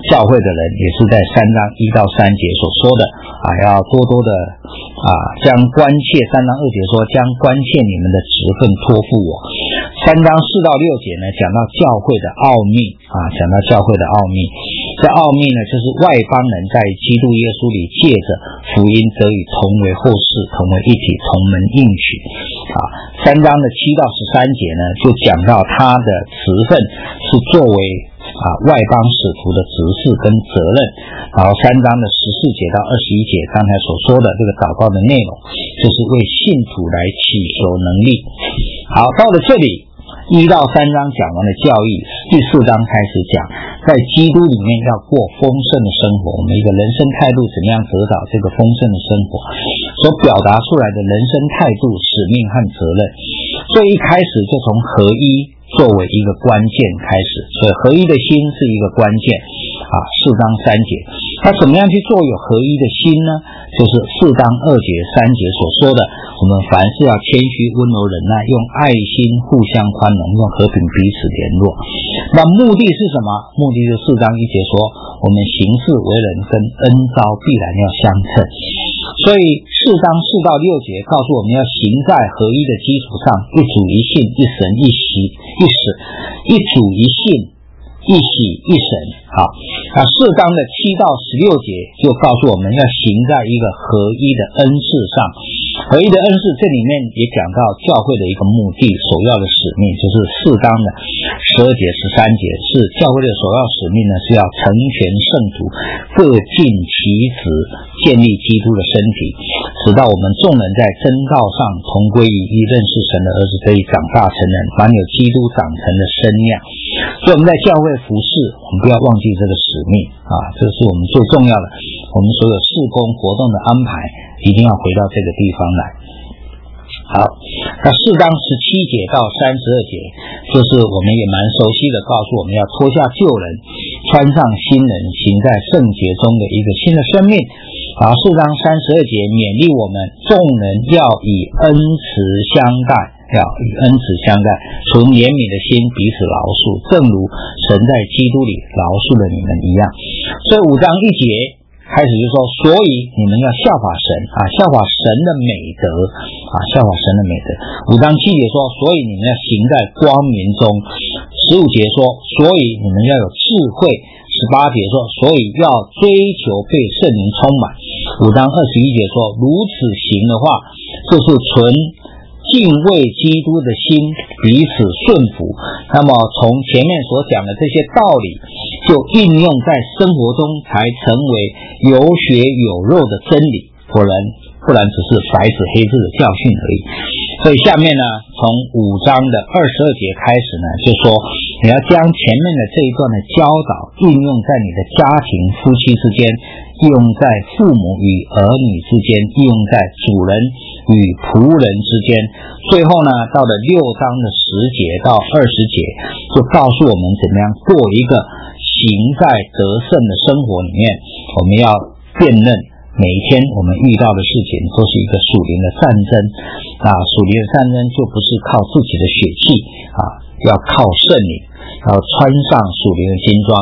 教会的人，也是在三章一到三节所说的啊，要多多的啊将关切，三章二节说将关切你们的职分托付我。三章四到六节呢，讲到教会的奥秘啊，讲到教会的奥秘。这奥秘呢，就是外邦人在基督耶稣里借着福音得以同为后世，同为一体，同门应许啊。三章的七到十三节呢，就讲到他的职分是作为啊外邦使徒的职事跟责任。然后三章的十四节到二十一节，刚才所说的这个祷告的内容，就是为信徒来祈求能力。好，到了这里一到三章讲完了教义，第四章开始讲在基督里面要过丰盛的生活，我们一个人生态度怎么样得到这个丰盛的生活所表达出来的人生态度、使命和责任。所以一开始就从合一作为一个关键开始，所以合一的心是一个关键啊。四章三节，他怎么样去做有合一的心呢？就是四章二节三节所说的，我们凡事要谦虚、温柔、忍耐，用爱心互相宽容，用和平彼此联络。那目的是什么？目的就是四章一节说，我们行事为人跟恩召必然要相称。所以四章四到六节告诉我们要行在合一的基础上，一主一信，一神一喜一死，一主一信，一喜一神。好，那四章的七到十六节就告诉我们要行在一个合一的恩赐上。合一的恩赐这里面也讲到教会的一个目的，首要的使命，就是四章的十二节十三节，是教会的首要使命呢，是要成全圣徒，各尽其职，建立基督的身体，直到我们众人在真道上同归于一，认识神的儿子，可以长大成人，满有基督长成的身量。所以我们在教会服侍，我们不要忘记这个使命啊，这是我们最重要的。我们所有事工活动的安排，一定要回到这个地方来。好，那四章十七节到三十二节，就是我们也蛮熟悉的，告诉我们要脱下旧人，穿上新人，行在圣洁中的一个新的生命。然后四章三十二节勉励我们众人要以恩慈相待，要以恩慈相待，存怜悯的心，彼此饶恕，正如神在基督里饶恕了你们一样。所以五章一节开始就说，所以你们要效法神啊，效法神的美德啊，效法神的美德。五章七节说，所以你们要行在光明中。十五节说，所以你们要有智慧。十八节说，所以要追求被圣灵充满。五章二十一节说，如此行的话，就是存敬畏基督的心，彼此顺服。那么从前面所讲的这些道理，就应用在生活中，才成为有血有肉的真理，不然不然只是白纸黑字的教训而已。所以下面呢，从五章的二十二节开始呢，就说你要将前面的这一段的教导应用在你的家庭、夫妻之间，应用在父母与儿女之间，应用在主人与仆人之间。最后呢，到了六章的十节到二十节，就告诉我们怎么样过一个行在得胜的生活里面。我们要辨认每一天我们遇到的事情都是一个属灵的战争啊，属灵的战争就不是靠自己的血气啊，要靠圣灵，要穿上属灵的军装。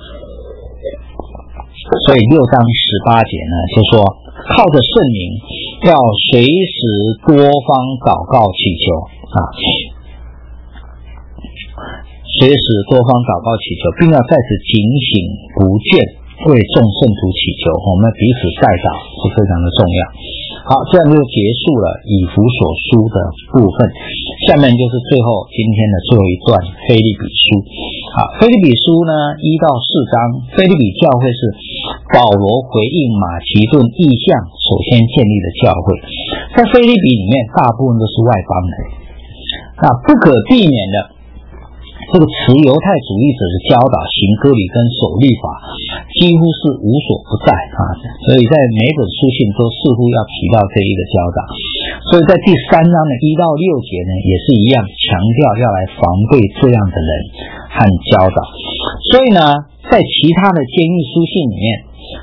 所以六章十八节呢，就说靠着圣灵要随时多方祷告祈求啊，随时多方祷告祈求，并要在此警醒不倦，为众圣徒祈求，我们彼此代祷是非常的重要。好，这样就结束了以弗所书的部分。下面就是最后今天的最后一段腓立比书。好，腓立比书呢一到四章，腓立比教会是保罗回应马其顿异象首先建立的教会。在腓立比里面大部分都是外邦人，那不可避免的，这个持犹太主义者的教导，行割礼跟守律法几乎是无所不在啊，所以在每本书信都似乎要提到这一个教导。所以在第三章的一到六节呢，也是一样强调要来防备这样的人和教导。所以呢，在其他的监狱书信里面，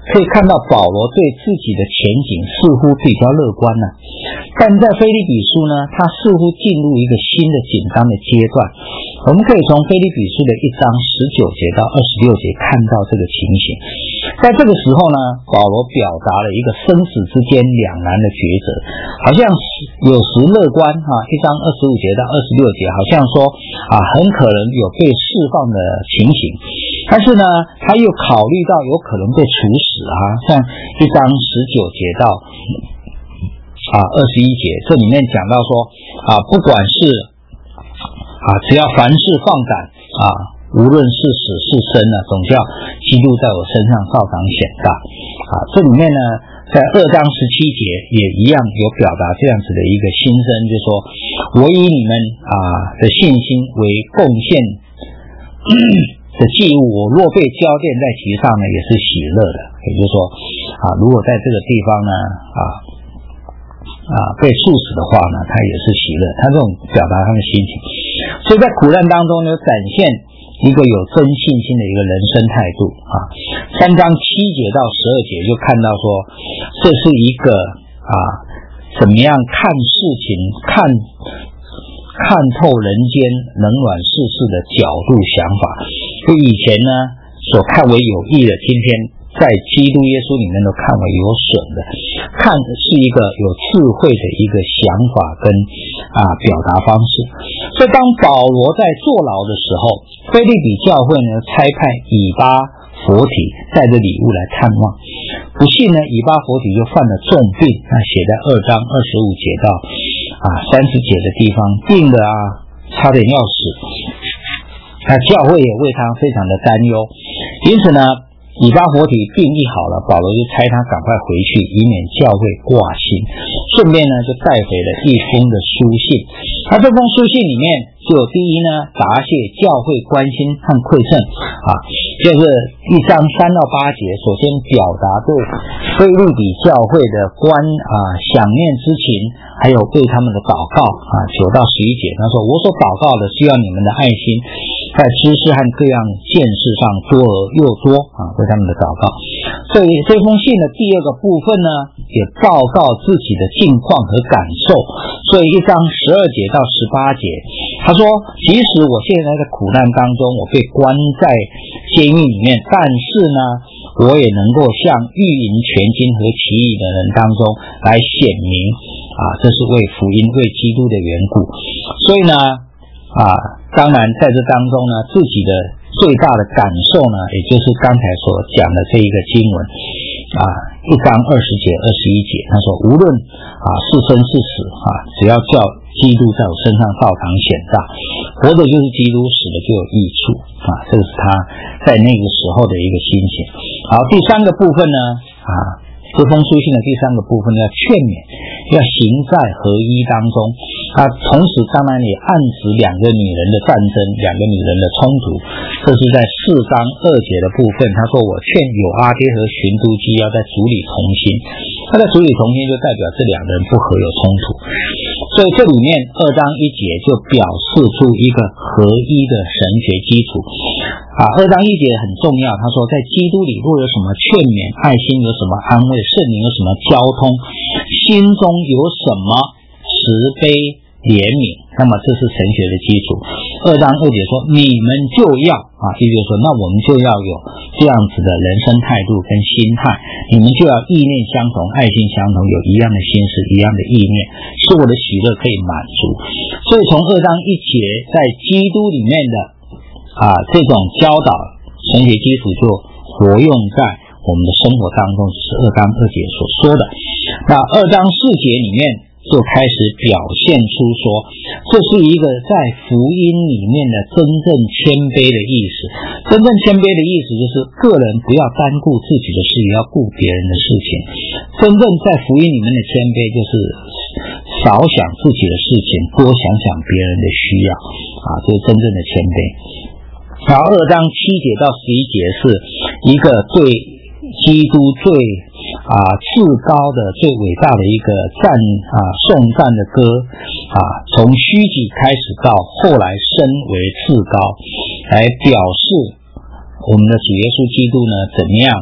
可以看到保罗对自己的前景似乎比较乐观呢、啊，但在腓立比书呢，他似乎进入一个新的紧张的阶段。我们可以从腓立比书的一章十九节到二十六节看到这个情形。在这个时候呢，保罗表达了一个生死之间两难的抉择，好像有时乐观哈、啊，一章二十五节到二十六节好像说啊，很可能有被释放的情形，但是呢，他又考虑到有可能被处死啊，像一章十九节到啊二十一节，这里面讲到说啊，不管是啊，只要凡事放胆啊，无论是死是生呢，总叫基督在我身上照常显大啊。这里面呢，在二章十七节也一样有表达这样子的一个心声，就是说我以你们啊的信心为贡献的祭物，我若被交奠在其上呢，也是喜乐的。也就是说啊，如果在这个地方呢啊啊被处死的话呢，他也是喜乐，他这种表达他的心情。所以在苦难当中呢，展现一个有真信心的一个人生态度啊。三章七节到十二节就看到说，这是一个啊怎么样看事情、看看透人间冷暖世事的角度想法。就以前呢所看为有益的，今天在基督耶稣里面都看为有损的。看是一个有智慧的一个想法跟啊表达方式。所以当保罗在坐牢的时候，腓立比教会呢差派以巴弗提带着礼物来探望，不幸呢以巴弗提就犯了重病，那写在二章二十五节到啊三十节的地方，病的啊差点要死，那教会也为他非常的担忧。因此呢以巴弗提病医好了，保罗就差他赶快回去，以免教会挂心。顺便呢，就带回了一封的书信。那这封书信里面就有第一呢，答谢教会关心和馈赠啊，就是一章三到八节，首先表达对腓立比教会的关啊想念之情，还有对他们的祷告啊，九到十一节，他说我所祷告的是要你们的爱心在知识和各样见识上多而又多啊，为他们的祷告。所以这封信的第二个部分呢，也报告自己的境况和感受。所以一章十二节到十八节，他说即使我现在在苦难当中，我被关在监狱里面，但是呢我也能够向御营全金和其余的人当中来显明啊，这是为福音为基督的缘故。所以呢啊，当然在这当中呢，自己的最大的感受呢，也就是刚才所讲的这一个经文啊，一章二十节二十一节，他说无论啊是生是死啊，只要叫基督在我身上照常显大，活的就是基督，死的就有益处啊，这个是他在那个时候的一个心情。好，第三个部分呢啊，这封书信的第三个部分要劝勉，要行在合一当中啊，同时当然也暗指两个女人的战争，两个女人的冲突。这是在四章二节的部分，他说我劝友阿爹和寻都基要在主里同心。他在主里同心就代表这两个人不合有冲突，所以这里面二章一节就表示出一个合一的神学基础啊。二章一节很重要，他说在基督里若有什么劝勉，爱心有什么安慰，圣灵有什么交通，心中有什么慈悲怜悯，那么这是神学的基础。二章二节说你们就要啊，也就是说那我们就要有这样子的人生态度跟心态，你们就要意念相同，爱心相同，有一样的心思，一样的意念，使我的喜乐可以满足。所以从二章一节在基督里面的啊这种教导神学基础就活用在我们的生活当中，就是二章二节所说的。那二章四节里面就开始表现出说，这是一个在福音里面的真正谦卑的意思。真正谦卑的意思就是个人不要单顾自己的事，也要顾别人的事情。真正在福音里面的谦卑就是少想自己的事情，多想想别人的需要啊，这是真正的谦卑。然后二章七节到十一节是一个对基督最啊至高的最伟大的一个赞啊颂赞的歌啊，从虚己开始到后来升为至高，来表示我们的主耶稣基督呢怎么样宣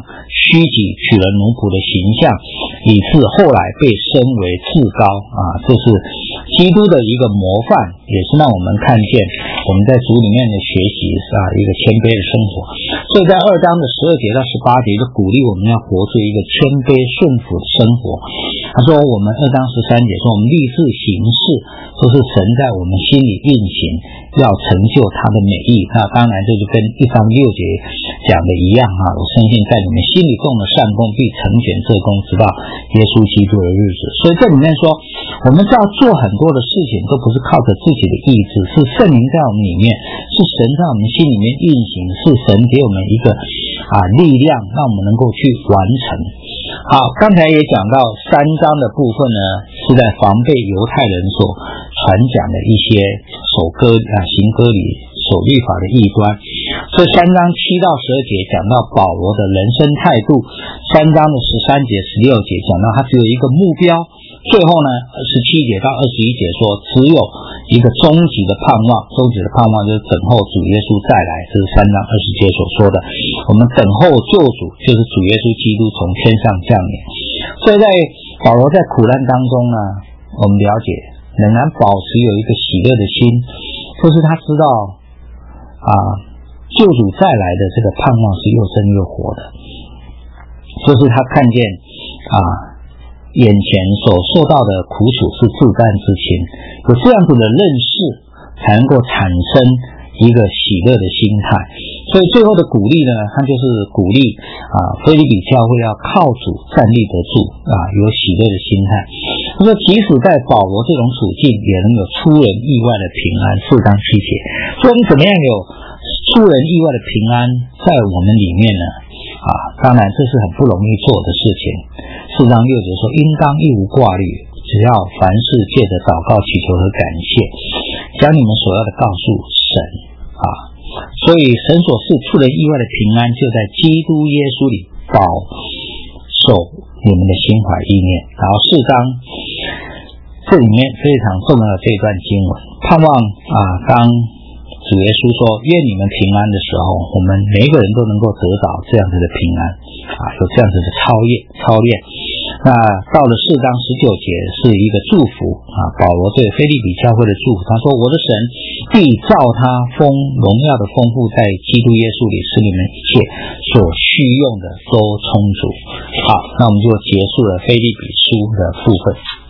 虚己取了奴仆的形象，以致后来被升为至高啊，这是基督的一个模范，也是让我们看见我们在主里面的学习啊，一个谦卑的生活。所以在二章的十二节到十八节就鼓励我们要活出一个谦卑顺服的生活。他说我们二章十三节说我们立志行事都是神在我们心里运行，要成就他的美意。那当然这就跟一章六节讲的一样啊，我相信在你们心里动的善功必成全这功，直到耶稣基督的日子。所以这里面说我们是要做很多的事情都不是靠着自己的意志，是圣灵在我们里面，是神在我们心里面运行，是神给我们一个啊力量让我们能够去完成。好，刚才也讲到三章的部分呢，是在防备犹太人所传讲的一些守割啊行割礼守律法的异端。所以三章七到十二节讲到保罗的人生态度，三章的十三节十六节讲到他只有一个目标，最后呢十七节到二十一节说只有一个终极的盼望，终极的盼望就是等候主耶稣再来，这是三章二十节所说的，我们等候救主就是主耶稣基督从天上降临。所以在保罗在苦难当中呢，我们了解仍然保持有一个喜乐的心，就是他知道啊救主再来的这个盼望是又生又活的，就是他看见啊眼前所受到的苦楚是自甘之情，有这样子的认识才能够产生一个喜乐的心态。所以最后的鼓励呢，他就是鼓励啊腓立比教会要靠主站立得住啊，有喜乐的心态。他说即使在保罗这种处境也能有出人意外的平安，四章七节。所以我们怎么样有出人意外的平安在我们里面呢？啊，当然这是很不容易做的事情。四章六节说应当一无挂虑，只要凡事借着祷告祈求和感谢，将你们所要的告诉神啊。所以神所赐出人意外的平安就在基督耶稣里保守你们的心怀意念。然后四章这里面非常重要的这段经文，盼望啊当主耶稣说愿你们平安的时候，我们每一个人都能够得到这样子的平安啊，有这样子的操练操练。那到了四章十九节是一个祝福啊，保罗对腓立比教会的祝福，他说我的神必照他丰荣耀的丰富在基督耶稣里，使你们一切所需用的都充足。好，那我们就结束了腓立比书的部分。